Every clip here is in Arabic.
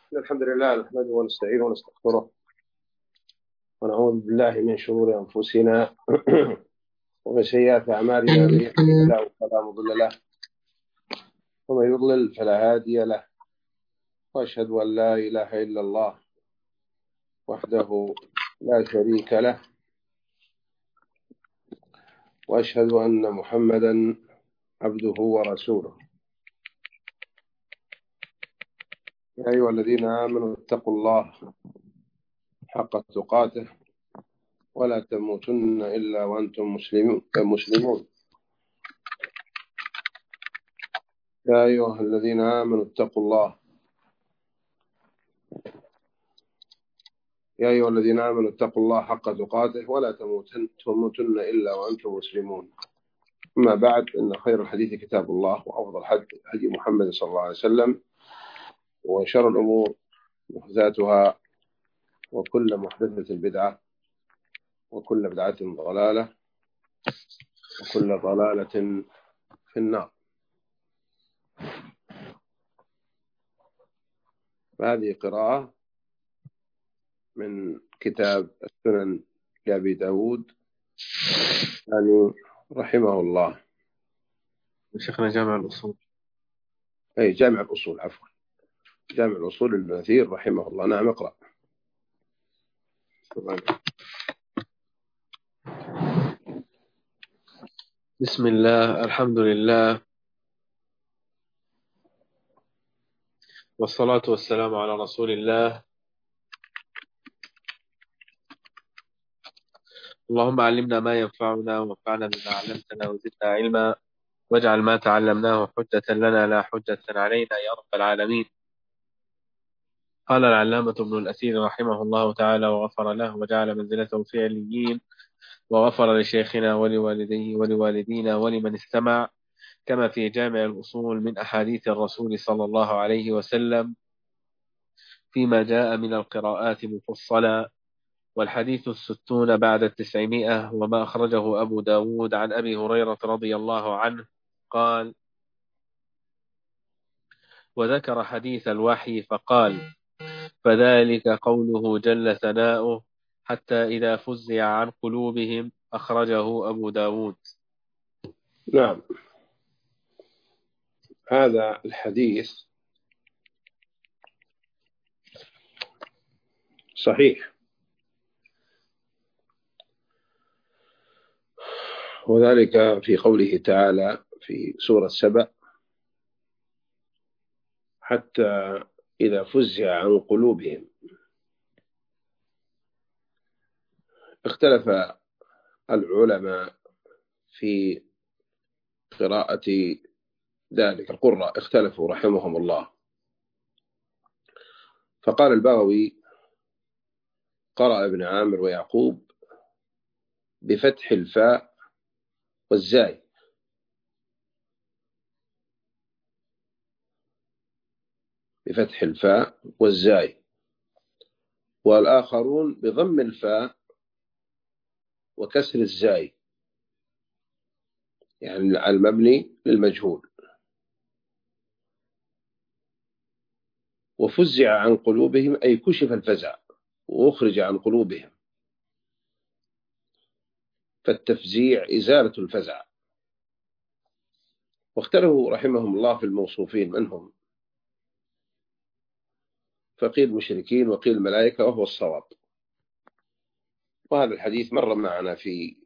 الحمد لله نحمده ونستعينه ونستغفره ونعوذ بالله من شرور أنفسنا ومن سيئات أعمالنا. من يهده الله فلا مضل له ومن يضلل فلا هادي له، وأشهد أن لا إله إلا الله وحده لا شريك له، وأشهد أن محمدا عبده ورسوله. يا أيها الذين آمنوا اتقوا الله حق تقاته ولا تموتن إلا وأنتم مسلمون. يا أيها الذين آمنوا اتقوا الله يا أيها الذين آمنوا اتقوا الله حق تقاته ولا تموتن إلا وأنتم مسلمون. أما بعد، إن خير الحديث كتاب الله، وأفضل هدي محمد صلى الله عليه وسلم، وشر الأمور محدثاتها، وكل محدثة بدعة، وكل بدعة ضلالة، وكل ضلالة في النار. هذه قراءة من كتاب السنن لأبي داود يعني رحمه الله. شيخنا جامع الأصول. أي جامع الأصول، عفوا، جامع الأصول للنثير رحمه الله. نعم، اقرأ. بسم الله، الحمد لله، والصلاة والسلام على رسول الله. اللهم علمنا ما ينفعنا، وانفعنا بما علمتنا، وزدنا علما، واجعل ما تعلمناه حجة لنا لا حجة علينا يا رب العالمين. قال العلامة ابن الأثير رحمه الله تعالى وغفر له وجعل منزلته في عليين، وغفر لشيخنا ولوالديه ولوالدينا ولمن استمع، كما في جامع الأصول من أحاديث الرسول صلى الله عليه وسلم فيما جاء من القراءات مفصلا. والحديث 60 بعد 900، وما أخرجه أبو داود عن أبي هريرة رضي الله عنه قال: وذكر حديث الوحي فقال: فذلك قوله جل ثناؤه حتى إذا فزع عن قلوبهم. أخرجه أبو داود. نعم، هذا الحديث صحيح، وذلك في قوله تعالى في سورة سبأ: حتى إذا فزع عن قلوبهم. اختلف العلماء في قراءة ذلك، القراء اختلفوا رحمهم الله. فقال البغوي: قرأ ابن عامر ويعقوب بفتح الفاء والزاي، بفتح الفاء والزاي، والآخرون بضم الفاء وكسر الزاي، يعني المبني للمجهول. وفزع عن قلوبهم أي كشف الفزع وأخرج عن قلوبهم، فالتفزيع إزالة الفزع. واختلفوا رحمهم الله في الموصوفين من هم، فقيل مشركين وقيل ملائكة، وهو الصواب. وهذا الحديث مر معنا في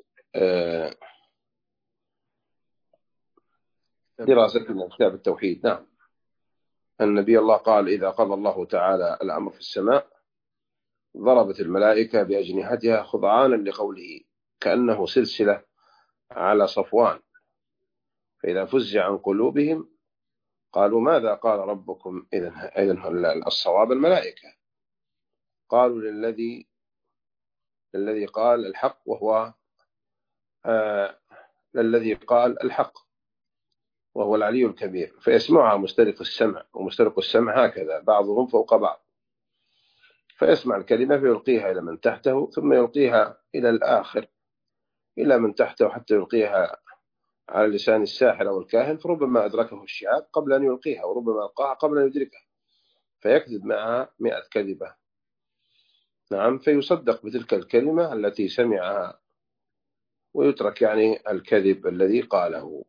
دراستنا كتاب التوحيد. نعم، النبي الله قال: إذا قضى الله تعالى الأمر في السماء ضربت الملائكة بأجنحتها خضعانا لقوله، كأنه سلسلة على صفوان. فإذا فزع عن قلوبهم قالوا: ماذا قال ربكم؟ إذن الصواب الملائكة. قالوا: للذي قال الحق، وهو للذي قال الحق وهو العلي الكبير. فيسمعها مسترق السمع، ومسترق السمع هكذا بعضهم فوق بعض، فيسمع الكلمة فيلقيها إلى من تحته، ثم يلقيها إلى الآخر إلى من تحته، حتى يلقيها على لسان الساحر أو الكاهن، فربما أدركه الشعاب قبل أن يلقيها، وربما ألقاها قبل أن يدركها. فيكذب معها 100 كذبة. نعم، فيصدق بتلك الكلمة التي سمعها ويترك يعني الكذب الذي قاله.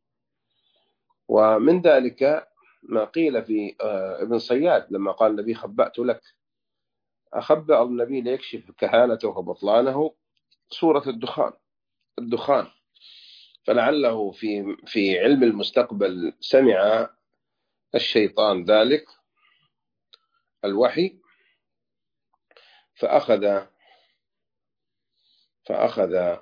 ومن ذلك ما قيل في ابن صياد لما قال النبي خبأت لك، أخبأ النبي ليكشف كهانته وبطلانه صورة الدخان، فلعله في علم المستقبل سمع الشيطان ذلك الوحي فأخذ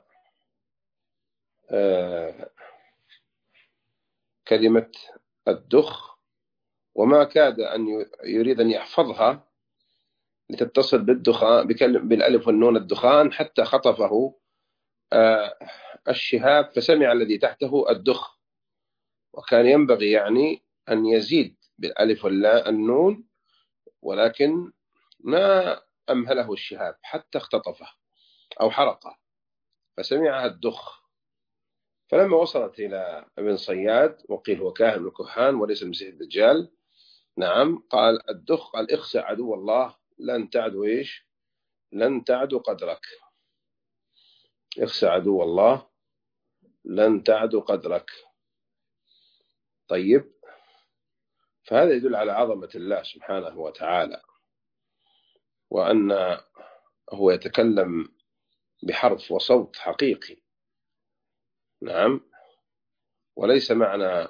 كلمة الدخ، وما كاد أن يريد أن يحفظها لتتصل بالدخان بالألف والنون الدخان، حتى خطفه الشهاب فسمع الذي تحته الدخ، وكان ينبغي يعني أن يزيد بالألف واللا النون، ولكن ما أمهله الشهاب حتى اختطفه أو حرقه فسمعها الدخ. فلما وصلت إلى ابن صياد وقيل هو كاهن من الكهان وليس المسيح الدجال، نعم، قال الدخ قال اخسأ عدو الله لن تعدوا إيش؟ لن تعدوا قدرك. اخسأ عدو الله لن تعدوا قدرك. طيب، فهذا يدل على عظمة الله سبحانه وتعالى، وأن هو يتكلم بحرف وصوت حقيقي. نعم، وليس معنى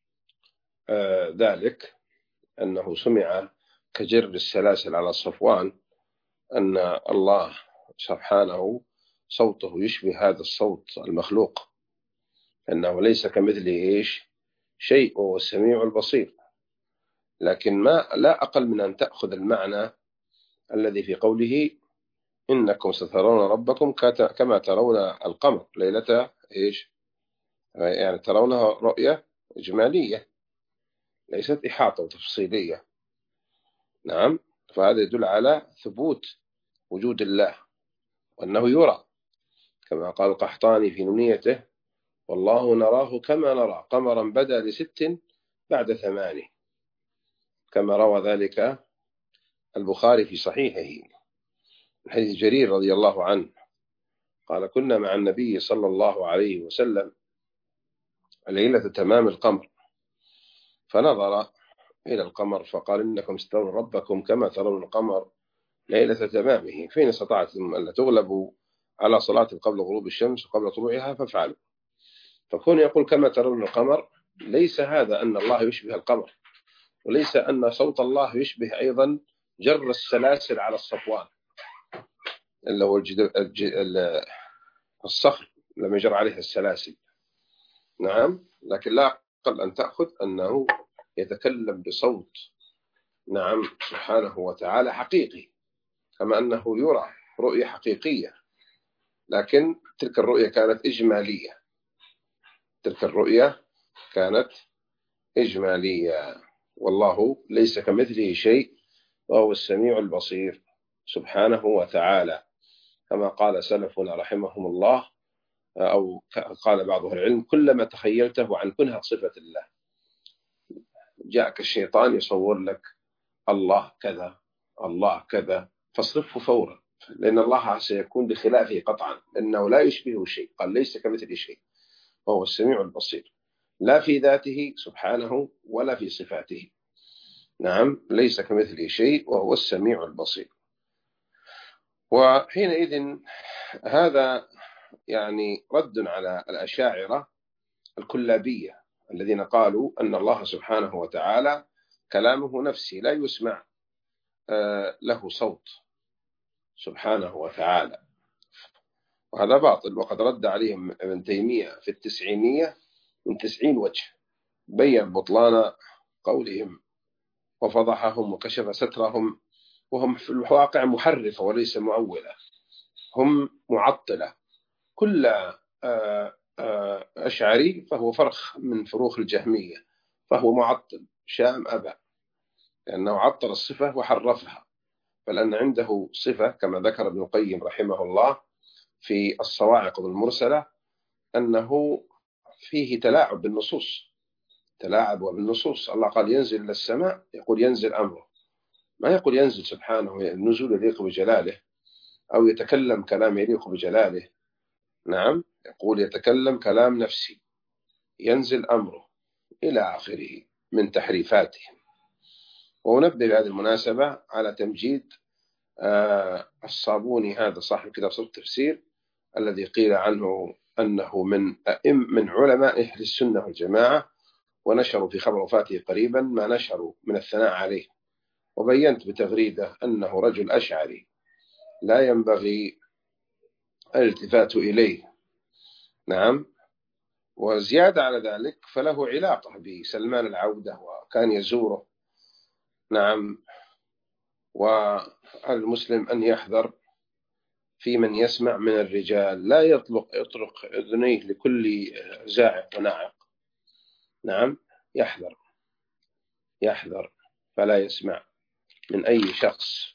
ذلك أنه سمع كجر السلاسل على الصفوان أن الله سبحانه صوته يشبه هذا الصوت المخلوق، أنه ليس كمثله إيش شيء وهو السميع البصير. لكن ما لا أقل من أن تأخذ المعنى الذي في قوله إنكم سترون ربكم كما ترون القمر ليلة إيش، يعني ترونها رؤية إجمالية ليست إحاطة وتفصيلية. نعم، فهذا يدل على ثبوت وجود الله وأنه يرى، كما قال القحطاني في نونيته والله نراه كما نرى قمرا بدا ل6 بعد 8، كما روى ذلك البخاري في صحيحه من حديث جرير رضي الله عنه قال كنا مع النبي صلى الله عليه وسلم ليلة تمام القمر، فنظر إلى القمر فقال إنكم سترون ربكم كما ترون القمر ليلة تمامه، فإن استطعتم أن تغلبوا على صلاة قبل غروب الشمس وقبل طلوعها فافعلوا. فكون يقول كما ترون القمر، ليس هذا أن الله يشبه القمر، وليس أن صوت الله يشبه أيضا جر السلاسل على الصفوان اللي هو الصخر لما يجر عليه السلاسل. نعم، لكن لا أقل أن تأخذ أنه يتكلم بصوت، نعم، سبحانه وتعالى حقيقي، كما أنه يرى رؤية حقيقية، لكن تلك الرؤية كانت إجمالية. والله ليس كمثله شيء وهو السميع البصير سبحانه وتعالى، كما قال سلفنا رحمهم الله، أو قال بعض أهل العلم كلما تخيلته عن كنها صفة الله جاءك الشيطان يصور لك الله كذا الله كذا فاصرفه فورا، لأن الله سيكون بخلافه قطعا، لأنه لا يشبهه شيء، قال ليس كمثله شيء وهو السميع البصير، لا في ذاته سبحانه ولا في صفاته. نعم، ليس كمثله شيء وهو السميع البصير. وحينئذ هذا يعني رد على الأشاعرة الكلابية الذين قالوا أن الله سبحانه وتعالى كلامه نفسي لا يسمع له صوت سبحانه وتعالى، وهذا باطل. وقد رد عليهم ابن تيمية في التسعينية من 90 وجه، بين بطلان قولهم وفضحهم وكشف سترهم، وهم في الواقع محرفة وليس مؤولة، هم معطلة. كل أشعري فهو فرخ من فروخ الجهمية، فهو معطل شام أبا، لأنه عطل الصفة وحرفها، فلأن عنده صفة كما ذكر ابن القيم رحمه الله في الصواعق المرسلة أنه فيه تلاعب بالنصوص. الله قال ينزل إلى السماء، يقول ينزل أمره، ما يقول ينزل سبحانه النزول يليق بجلاله أو يتكلم كلام يليق بجلاله. نعم، يقول يتكلم كلام نفسي، ينزل أمره إلى آخره من تحريفاته. ونبدأ بهذه المناسبة على تمجيد الصابوني، هذا صاحب كتاب صدق التفسير، الذي قيل عنه أنه من علماء أهل السنة والجماعة، ونشروا في خبر وفاته قريبا ما نشروا من الثناء عليه، وبينت بتغريدة أنه رجل أشعري لا ينبغي الالتفات إليه. نعم، وزيادة على ذلك فله علاقة بسلمان العودة وكان يزوره. نعم، والمسلم أن يحذر في من يسمع من الرجال، لا يطرق أذنيه لكل زاعق وناعق. نعم، يحذر فلا يسمع من أي شخص.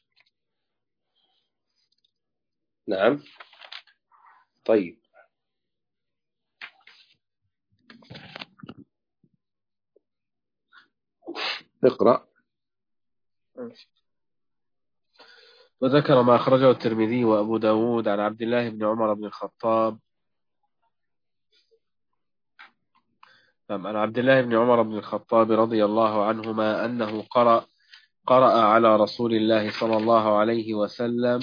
نعم، طيب، اقرأ. وذكر ما أخرجه الترمذي وأبو داود عن عبد الله بن عمر بن الخطاب عن عبد الله بن عمر بن الخطاب رضي الله عنهما أنه قرأ على رسول الله صلى الله عليه وسلم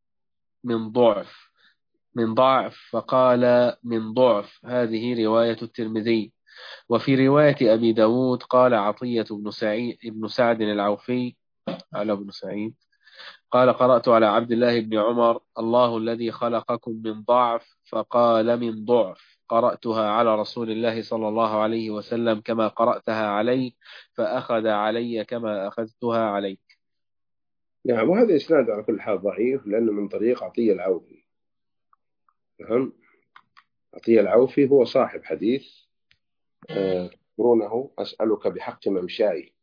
من ضعف فقال من ضعف. هذه رواية الترمذي. وفي رواية أبي داود قال عطية بن سعد العوفي على بن سعيد قال قرأت على عبد الله بن عمر الله الذي خلقكم من ضعف فقال من ضعف. قرأتها على رسول الله صلى الله عليه وسلم كما قرأتها علي فأخذ علي كما أخذتها عليك. نعم، وهذا إسناد على كل حال ضعيف، لأنه من طريق عطية العوفي. نعم، عطية العوفي هو صاحب حديث يقولونه أسألك بحق ممشاي،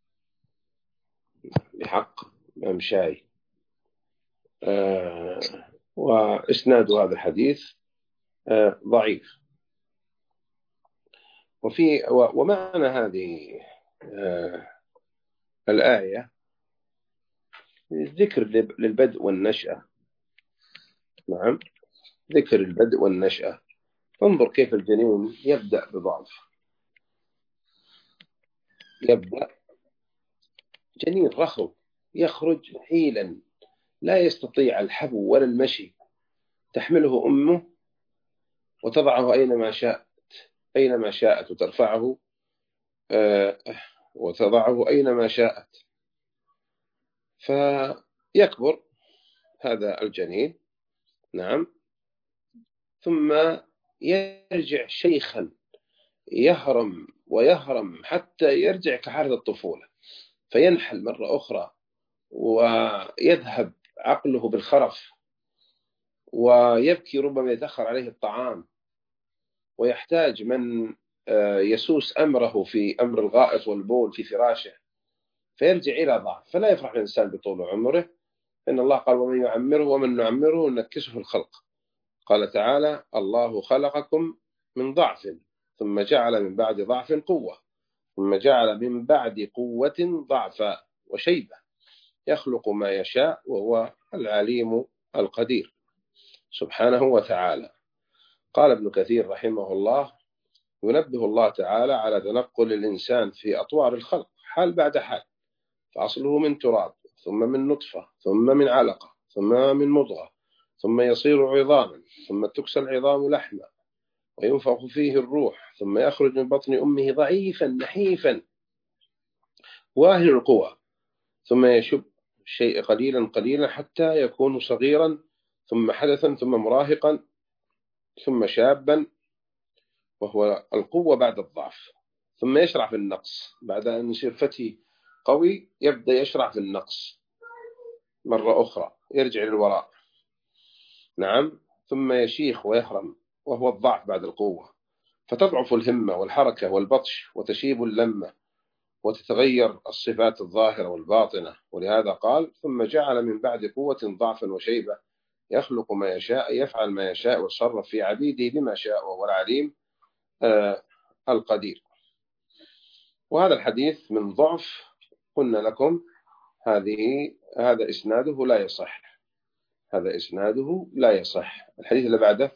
بحق ممشاي. وإسناد هذا الحديث ضعيف. ومعنى هذه الآية ذكر للبدء والنشأة. نعم، ذكر البدء والنشأة. انظر كيف الجنين يبدأ بضعف، يبدأ جنين رخو، يخرج حيلا، لا يستطيع الحبو ولا المشي، تحمله أمه وتضعه أينما شاءت وترفعه وتضعه أينما شاءت. فيكبر هذا الجنين. نعم، ثم يرجع شيخا، يهرم ويهرم حتى يرجع كحالة الطفولة، فينحل مرة أخرى ويذهب عقله بالخرف، ويبكي ربما يتأخر عليه الطعام، ويحتاج من يسوس أمره في أمر الغائط والبول في فراشه، فيرجع إلى ضعف. فلا يفرح الإنسان بطول عمره، إن الله قال ومن نعمره نكسه في الخلق. قال تعالى الله خلقكم من ضعف ثم جعل من بعد ضعف قوة ثم جعل من بعد قوة ضعفا وشيبة يخلق ما يشاء وهو العليم القدير سبحانه وتعالى. قال ابن كثير رحمه الله ينبه الله تعالى على تنقل الإنسان في أطوار الخلق حال بعد حال، فأصله من تراب ثم من نطفة ثم من علقة ثم من مضغة ثم يصير عظاما ثم تكسى العظام لحما وينفخ فيه الروح ثم يخرج من بطن أمه ضعيفا نحيفا واهن القوى ثم يشب الشيء قليلا قليلا حتى يكون صغيرا ثم حدثا ثم مراهقا ثم شابا وهو القوة بعد الضعف، ثم يشرع في النقص بعد أن يصير فتي قوي يبدأ يشرع في النقص مرة أخرى يرجع للوراء. نعم، ثم يشيخ ويهرم وهو الضعف بعد القوة، فتضعف الهمة والحركة والبطش وتشيب اللمة وتتغير الصفات الظاهرة والباطنة. ولهذا قال ثم جعل من بعد قوة ضعفا وشيبة يخلق ما يشاء يفعل ما يشاء ويتصرف في عبيده بما شاء وهو العليم القدير. وهذا الحديث من ضعف قلنا لكم هذا إسناده لا يصح. هذا إسناده لا يصح. الحديث اللي بعده.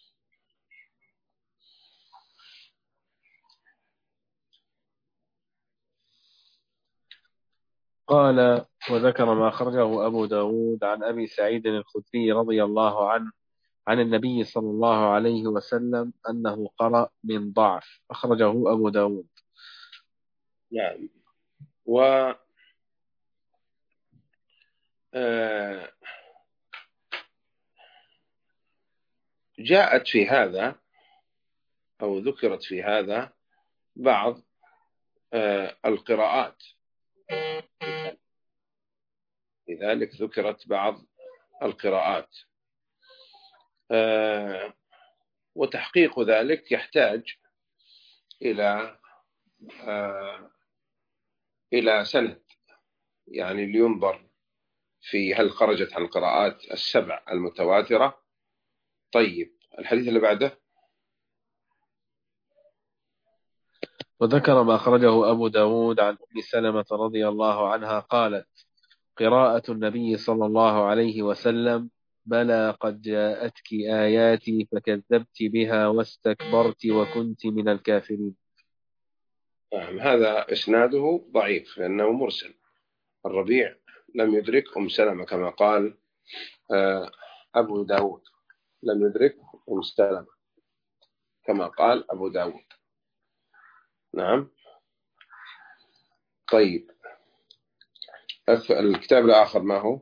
قال: وذكر ما أخرجه أبو داود عن أبي سعيد الخدري رضي الله عنه عن النبي صلى الله عليه وسلم أنه قرأ من ضعف. أخرجه أبو داود. نعم. جاءت في هذا أو ذكرت في هذا بعض القراءات، لذلك ذكرت بعض القراءات، وتحقيق ذلك يحتاج إلى سند، يعني لينظر في هل خرجت عن القراءات السبع المتواترة. طيب، الحديث اللي بعده. وذكر ما أخرجه أبو داود عن أم سلمة رضي الله عنها قالت: قراءة النبي صلى الله عليه وسلم: بلى قد جاءتك آياتي فكذبت بها واستكبرت وكنت من الكافرين. هذا إسناده ضعيف لأنه مرسل. الربيع لم يدرك أم سلمة كما قال أبو داود، لم يدرك أم سلمة كما قال أبو داود. نعم. طيب، الكتاب الآخر ما هو؟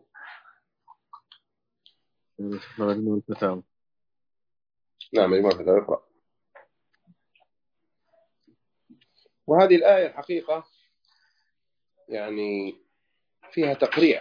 مجموع الفتاوى. نعم، مجموع الفتاوى. اقرأ. وهذه الآية الحقيقة يعني فيها تقريع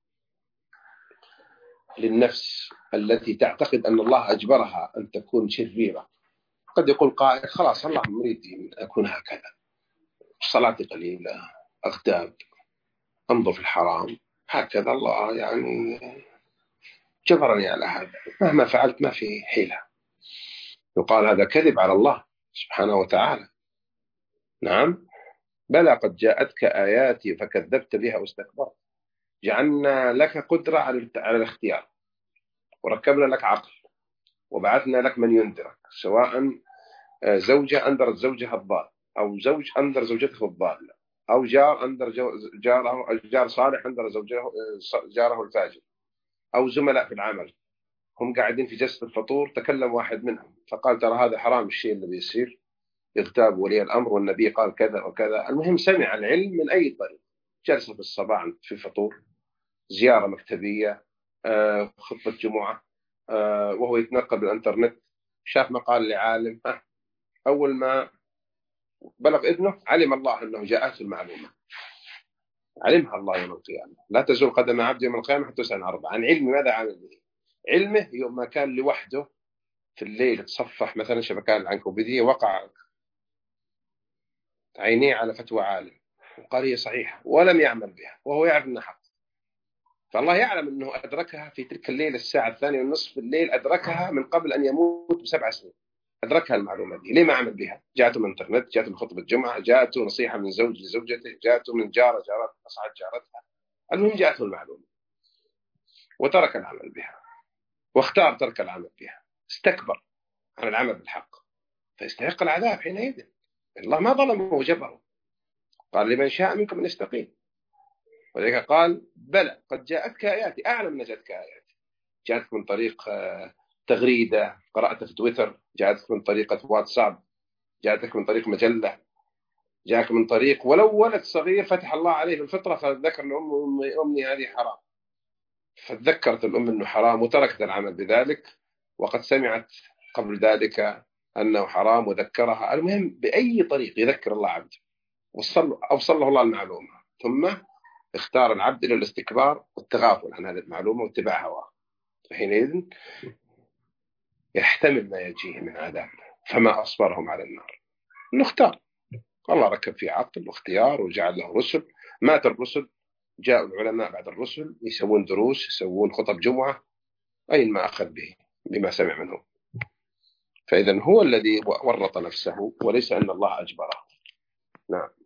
للنفس التي تعتقد أن الله أجبرها أن تكون شريرة. قد يقول قائل: خلاص الله مريد أن أكون هكذا، صلاتي قليلة، أغتاب، أنظر الحرام، هكذا الله يعني جبرني على هذا، مهما فعلت ما في حيلة. يقال هذا كذب على الله سبحانه وتعالى. نعم. بلى قد جاءتك آياتي فكذبت بها واستكبرت. جعلنا لك قدرة على الاختيار، وركبنا لك عقل، وبعثنا لك من ينذرك، سواء زوجة أنذرت زوجها الضال، أو زوج أنذر زوجته الضالة، أو جار أنذر جار صالح أنذر جاره الفاجر، أو زملاء في العمل هم قاعدين في جلسة الفطور تكلم واحد منهم فقال: ترى هذا حرام الشيء اللي بيصير، يغتاب ولي الأمر والنبي قال كذا وكذا. المهم سمع العلم من أي طريق، جلسة في الصباح في فطور، زيارة مكتبية، خطبة جمعة، وهو يتنقل بالإنترنت، شاف مقال لعالم، أول ما بلغ إذنه علم الله أنه جاءته المعلومة، علمها الله يوم القيامة. لا تزول قدم عبد يوم القيامة حتى تسأل عن أربعة: عن علم ماذا عمل به. علمه يوم ما كان لوحده في الليل تصفح مثلا شبكات العنكبوتية، وقع عينيه على فتوى عالم وقال هي صحيحة ولم يعمل بها وهو يعرف أنها حق، فالله يعلم أنه أدركها في تلك الليلة الساعة 2:30 في الليل، أدركها من قبل أن يموت ب7 سنين، أدركها المعلومة دي. ليه ما عمل بها؟ جاءته من الإنترنت، جاءته من خطبة جمعة، جاءته نصيحة من زوج لزوجته، جاءته من جارة أصعد جارتها، المهم جاءته المعلومة وترك العمل بها، واختار ترك العمل بها، استكبر عن العمل بالحق، فيستحق العذاب حينئذ. الله ما ظلمه وجبره، قال: لمن شاء منكم أن يستقيم. ولذلك قال: بلى قد جاءتك آياتي، أعلم أن جاءتك آياتي، جاءتك من طريق تغريدة قرأت في تويتر، جاءتك من طريقة واتساب، جاءتك من طريق مجلة، جاءك من طريق ولو ولد صغير فتح الله عليه بالفطرة فذكر أمي هذه حرام، فتذكرت الأم أنه حرام وتركت العمل بذلك، وقد سمعت قبل ذلك أنه حرام وذكرها. المهم بأي طريق يذكر الله عبده أوصل له الله المعلومة، ثم اختار العبد إلى الاستكبار والتغافل عن هذه المعلومة واتباع هواه، حينئذ يحتمل ما يجيه من عذاب. فما أصبرهم على النار، نختار. الله ركب فيه عقل واختيار وجعل له رسل، مات الرسل، جاء العلماء بعد الرسل يسوون دروس، يسوون خطب جمعة، أين ما أخذ به بما سمع منه. فإذا هو الذي ورط نفسه وليس أن الله أجبره. نعم.